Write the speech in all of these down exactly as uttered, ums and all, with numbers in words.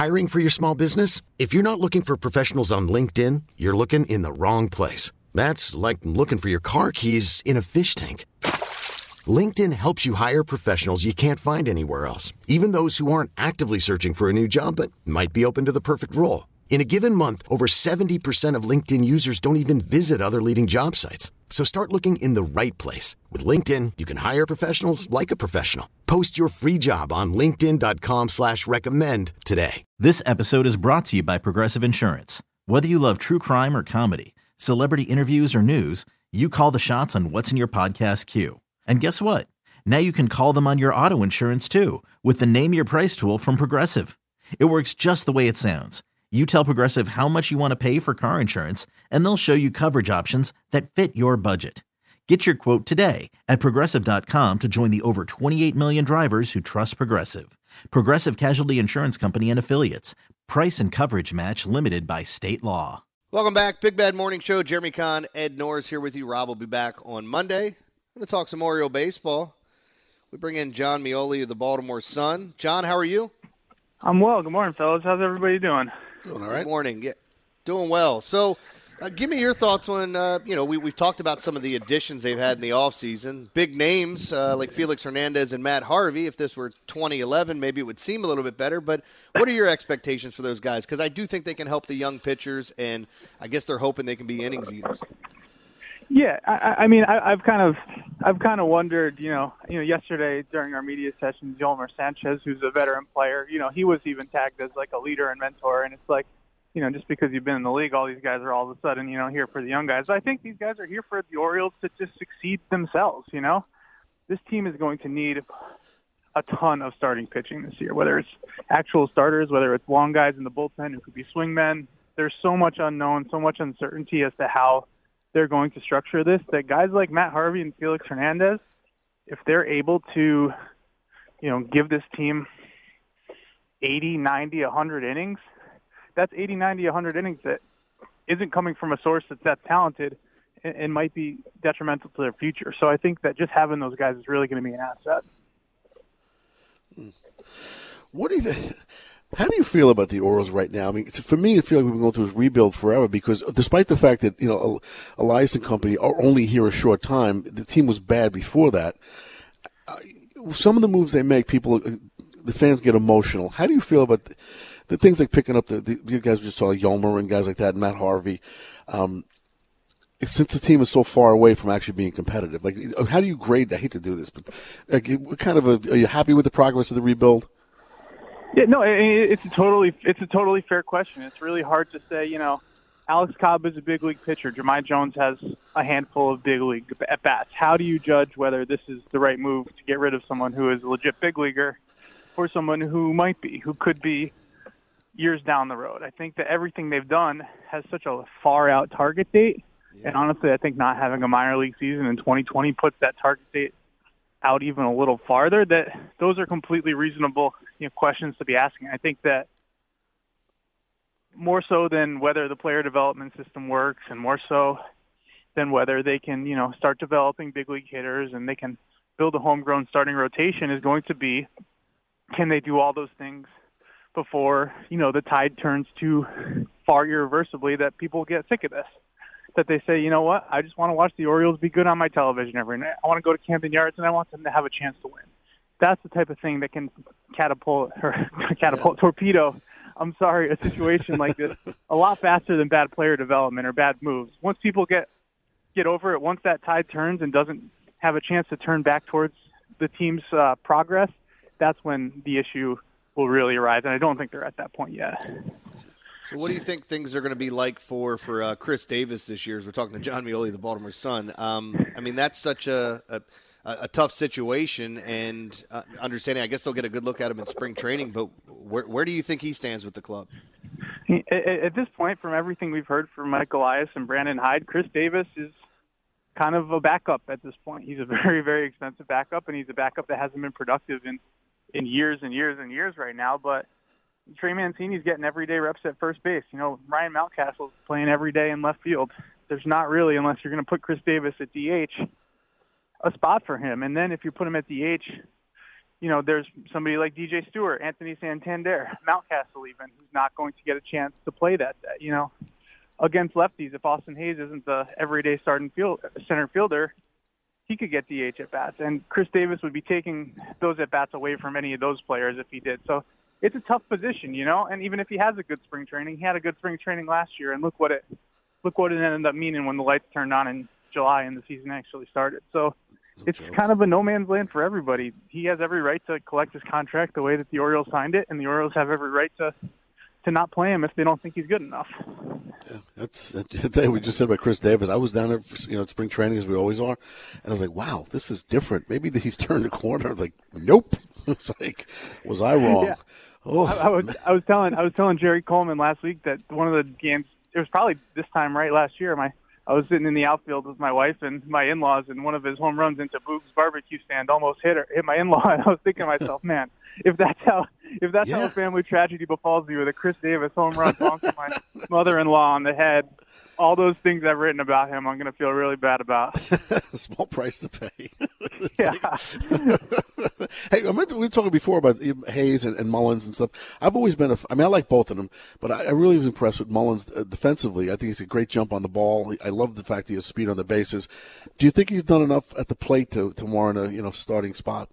Hiring for your small business? If you're not looking for professionals on LinkedIn, you're looking in the wrong place. That's like looking for your car keys in a fish tank. LinkedIn helps you hire professionals you can't find anywhere else, even those who aren't actively searching for a new job but might be open to the perfect role. In a given month, over seventy percent of LinkedIn users don't even visit other leading job sites. So start looking in the right place. With LinkedIn, you can hire professionals like a professional. Post your free job on linkedin dot com slash recommend today. This episode is brought to you by Progressive Insurance. Whether you love true crime or comedy, celebrity interviews or news, you call the shots on what's in your podcast queue. And guess what? Now you can call them on your auto insurance too with the Name Your Price tool from Progressive. It works just the way it sounds. You tell Progressive how much you want to pay for car insurance, and they'll show you coverage options that fit your budget. Get your quote today at progressive dot com to join the over twenty-eight million drivers who trust Progressive. Progressive Casualty Insurance Company and Affiliates. Price and coverage match limited by state law. Welcome back. Big Bad Morning Show. Jeremy Kahn, Ed Norris here with you. Rob will be back on Monday. I'm going to talk some Oriole baseball. We bring in John Mioli of the Baltimore Sun. John, how are you? I'm well. Good morning, fellas. How's everybody doing? Doing all right. Good morning. Yeah, doing well. So uh, give me your thoughts on, uh, you know, we, we've talked about some of the additions they've had in the offseason. Big names uh, like Felix Hernandez and Matt Harvey. If this were twenty eleven, maybe it would seem a little bit better. But what are your expectations for those guys? Because I do think they can help the young pitchers, and I guess they're hoping they can be innings eaters. Yeah, I, I mean, I, I've kind of, I've kind of wondered, you know, you know, yesterday during our media session, Yolmer Sanchez, who's a veteran player, you know, he was even tagged as like a leader and mentor, and it's like, you know, just because you've been in the league, all these guys are all of a sudden, you know, here for the young guys. But I think these guys are here for the Orioles to just succeed themselves. You know, this team is going to need a ton of starting pitching this year, whether it's actual starters, whether it's long guys in the bullpen who could be swingmen. There's so much unknown, so much uncertainty as to how they're going to structure this, that guys like Matt Harvey and Felix Hernandez, if they're able to, you know, give this team eighty, ninety, one hundred innings, that's eighty, ninety, one hundred innings that isn't coming from a source that's that talented and, and might be detrimental to their future. So I think that just having those guys is really going to be an asset. What do you think? How do you feel about the Orioles right now? I mean, for me, I feel like we've been going through this rebuild forever because despite the fact that, you know, Elias and company are only here a short time, the team was bad before that. Uh, some of the moves they make, people, the fans get emotional. How do you feel about the, the things like picking up the, the, the guys we just saw, like Yolmer and guys like that, Matt Harvey, um, since the team is so far away from actually being competitive? Like, how do you grade, I hate to do this, but like, what kind of a, are you happy with the progress of the rebuild? Yeah, no, it's a totally it's a totally fair question. It's really hard to say, you know, Alex Cobb is a big league pitcher. Jahmai Jones has a handful of big league at-bats. How do you judge whether this is the right move to get rid of someone who is a legit big leaguer or someone who might be, who could be years down the road? I think that everything they've done has such a far-out target date. Yeah. And honestly, I think not having a minor league season in twenty twenty puts that target date out even a little farther, that those are completely reasonable, you know, questions to be asking. I think that more so than whether the player development system works and more so than whether they can, you know, start developing big league hitters and they can build a homegrown starting rotation is going to be, can they do all those things before, you know, the tide turns too far irreversibly that people get sick of this? That they say, you know what, I just want to watch the Orioles be good on my television every night. I want to go to Camden Yards, and I want them to have a chance to win. That's the type of thing that can catapult or catapult, yeah. torpedo, I'm sorry, a situation like this a lot faster than bad player development or bad moves. Once people get get over it, once that tide turns and doesn't have a chance to turn back towards the team's uh, progress, that's when the issue will really arise, and I don't think they're at that point yet. So what do you think things are going to be like for for uh, Chris Davis this year? As we're talking to John Mioli of the Baltimore Sun. Um, I mean, that's such a, a, a tough situation, and uh, understanding, I guess they'll get a good look at him in spring training, but where, where do you think he stands with the club? At, at this point, from everything we've heard from Mike Elias and Brandon Hyde, Chris Davis is kind of a backup at this point. He's a very, very expensive backup, and he's a backup that hasn't been productive in, in years and years and years right now, but Trey Mancini's getting everyday reps at first base. You know, Ryan Mountcastle's playing every day in left field. There's not really, unless you're going to put Chris Davis at D H, a spot for him. And then if you put him at D H, you know, there's somebody like D J Stewart, Anthony Santander, Mountcastle even, who's not going to get a chance to play that day. You know, against lefties, if Austin Hayes isn't the everyday starting field center fielder, he could get D H at bats, and Chris Davis would be taking those at bats away from any of those players if he did. So it's a tough position, you know. And even if he has a good spring training, he had a good spring training last year, and look what it look what it ended up meaning when the lights turned on in July and the season actually started. So it's kind of a no man's land for everybody. He has every right to collect his contract the way that the Orioles signed it, and the Orioles have every right to to not play him if they don't think he's good enough. Yeah, that's, that's what we just said about Chris Davis. I was down there, for, you know, at spring training as we always are, and I was like, "Wow, this is different. Maybe he's turned the corner." I was like, "Nope." It's like, was I wrong? Yeah. Oh, I, I was I was telling I was telling Jerry Coleman last week that one of the games, it was probably this time right last year. My I was sitting in the outfield with my wife and my in-laws, and one of his home runs into Boog's barbecue stand almost hit her, hit my in-law. And I was thinking to myself, man, if that's how if that's yeah. how a family tragedy befalls me with a Chris Davis home run bonking my mother-in-law on the head, all those things I've written about him, I'm going to feel really bad about. Small price to pay. Yeah. Like, hey, I meant to, we were talking before about Hayes and, and Mullins and stuff. I've always been a, I mean, I like both of them, but I, I really was impressed with Mullins uh, defensively. I think he's a great jump on the ball. I love the fact he has speed on the bases. Do you think he's done enough at the plate to, to warrant a, you know, starting spot?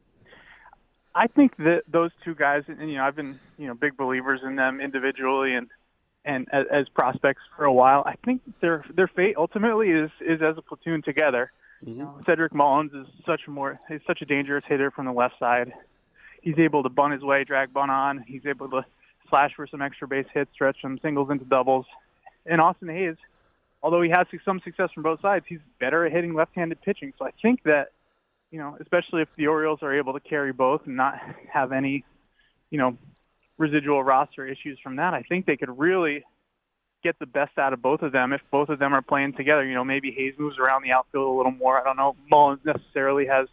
I think that those two guys, and you know, I've been, you know, big believers in them individually and and as, as prospects for a while. I think their their fate ultimately is is as a platoon together. Mm-hmm. You know, Cedric Mullins is such a more he's such a dangerous hitter from the left side. He's able to bunt his way, drag bunt on. He's able to slash for some extra base hits, stretch some singles into doubles. And Austin Hayes, although he has some success from both sides, he's better at hitting left-handed pitching. So I think that, you know, especially if the Orioles are able to carry both and not have any, you know, residual roster issues from that, I think they could really get the best out of both of them if both of them are playing together. You know, maybe Hayes moves around the outfield a little more. I don't know. Mullins necessarily has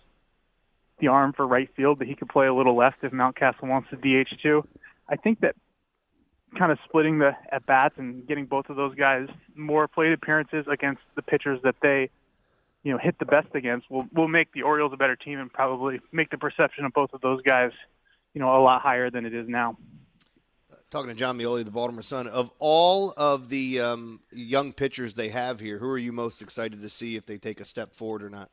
the arm for right field, but he could play a little left if Mountcastle wants to D H too. I think that kind of splitting the at-bats and getting both of those guys more plate appearances against the pitchers that they, you know, hit the best against will will make the Orioles a better team and probably make the perception of both of those guys, you know, a lot higher than it is now. Talking to John Mioli, the Baltimore Sun, of all of the um, young pitchers they have here, who are you most excited to see if they take a step forward or not?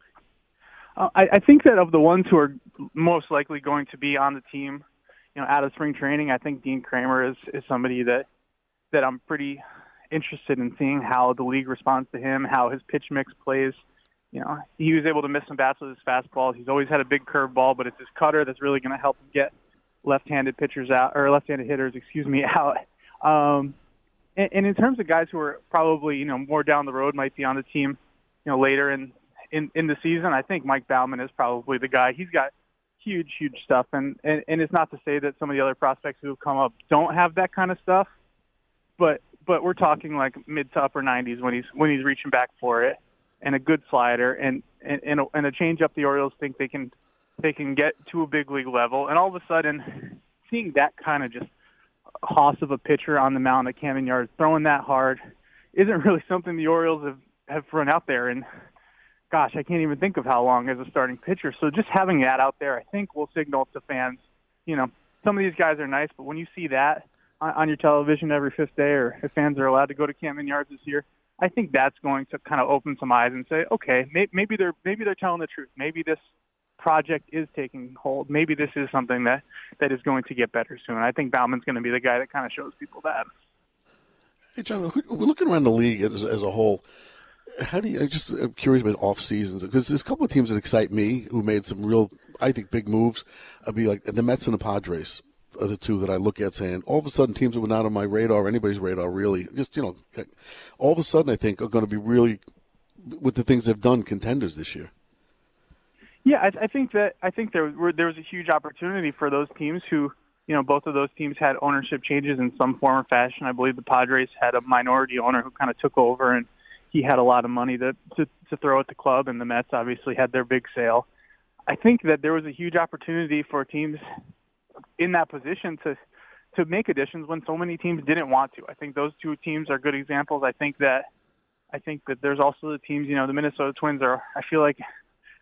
Uh, I, I think that of the ones who are most likely going to be on the team, you know, out of spring training, I think Dean Kramer is, is somebody that that I'm pretty interested in seeing how the league responds to him, how his pitch mix plays. You know, he was able to miss some bats with his fastball. He's always had a big curveball, but it's his cutter that's really going to help him get left-handed pitchers out, or left-handed hitters, excuse me, out. Um, and, and in terms of guys who are probably, you know, more down the road, might be on the team, you know, later in, in, in the season, I think Mike Baumann is probably the guy. He's got huge, huge stuff. And, and, and it's not to say that some of the other prospects who have come up don't have that kind of stuff, but but we're talking like mid to upper nineties when he's when he's reaching back for it, and a good slider, and and and a, and a change up the Orioles think they can they can get to a big league level. And all of a sudden, seeing that kind of just hoss of a pitcher on the mound at Camden Yards throwing that hard isn't really something the Orioles have have run out there. And gosh, I can't even think of how long as a starting pitcher. So just having that out there, I think, will signal to fans, you know, some of these guys are nice, but when you see that on, on your television every fifth day, or if fans are allowed to go to Camden Yards this year, I think that's going to kind of open some eyes and say, okay, may, maybe they're maybe they're telling the truth. Maybe this project is taking hold. Maybe this is something that, that is going to get better soon. I think Baumann's going to be the guy that kind of shows people that. Hey, John, we're looking around the league as, as a whole. How do you? I just I'm curious about off seasons, because there's a couple of teams that excite me who made some real, I think, big moves. I'd be like the Mets and the Padres are the two that I look at, saying all of a sudden teams that were not on my radar, anybody's radar, really, just you know, all of a sudden I think are going to be really, with the things they've done, contenders this year. Yeah, I, I think that I think there were there was a huge opportunity for those teams who, you know, both of those teams had ownership changes in some form or fashion. I believe the Padres had a minority owner who kind of took over, and he had a lot of money to, to, to throw at the club, and the Mets obviously had their big sale. I think that there was a huge opportunity for teams in that position to to make additions when so many teams didn't want to. I think those two teams are good examples. I think that I think that there's also the teams, you know, the Minnesota Twins are, I feel like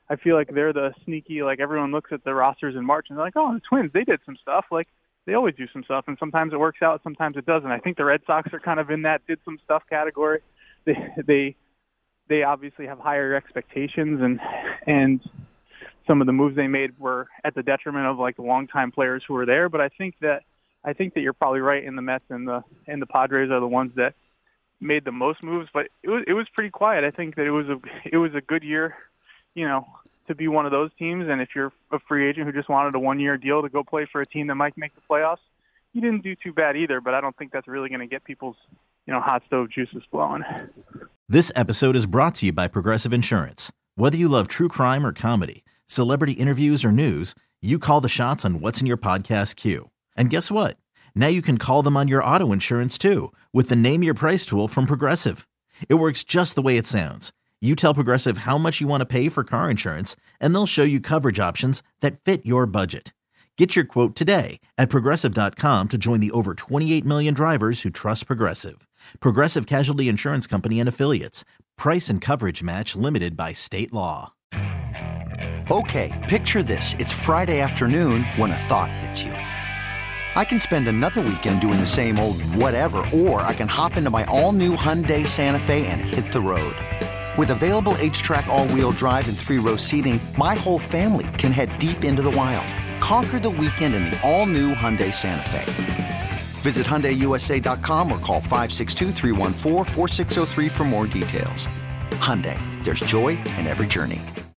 I feel like they're the sneaky, like everyone looks at the rosters in March and they're like, oh, the Twins, they did some stuff. Like they always do some stuff, and sometimes it works out, sometimes it doesn't. I think the Red Sox are kind of in that did some stuff category. They they they obviously have higher expectations, and and some of the moves they made were at the detriment of like the longtime players who were there. But I think that I think that you're probably right. In the Mets and the and the Padres are the ones that made the most moves, but it was it was pretty quiet. I think that it was a it was a good year, you know, to be one of those teams. And if you're a free agent who just wanted a one-year deal to go play for a team that might make the playoffs, you didn't do too bad either. But I don't think that's really going to get people's, you know, hot stove juices flowing. This episode is brought to you by Progressive Insurance. Whether you love true crime or comedy, celebrity interviews or news, you call the shots on what's in your podcast queue. And guess what? Now you can call them on your auto insurance too with the Name Your Price tool from Progressive. It works just the way it sounds. You tell Progressive how much you want to pay for car insurance, and they'll show you coverage options that fit your budget. Get your quote today at Progressive dot com to join the over twenty-eight million drivers who trust Progressive. Progressive Casualty Insurance Company and Affiliates. Price and coverage match limited by state law. Okay, picture this. It's Friday afternoon when a thought hits you. I can spend another weekend doing the same old whatever, or I can hop into my all-new Hyundai Santa Fe and hit the road. With available H-Track all-wheel drive and three-row seating, my whole family can head deep into the wild. Conquer the weekend in the all-new Hyundai Santa Fe. Visit Hyundai U S A dot com or call five six two, three one four, four six zero three for more details. Hyundai, there's joy in every journey.